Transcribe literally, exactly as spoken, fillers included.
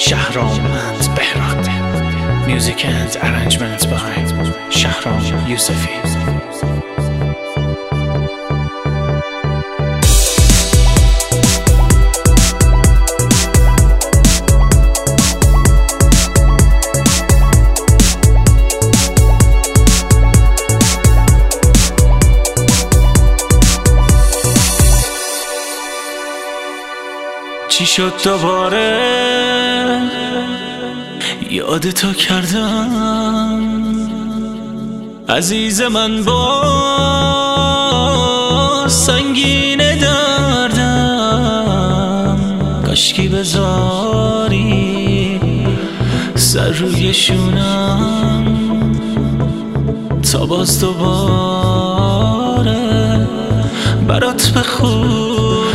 Shahram and Behrat. Music and arrangements by Shahram Yousefi. چی شد دوباره یاد تو کردم عزیز من، با سنگین دردم کاشکی بذاری سر روی شونم تا باز دوباره برات بخونم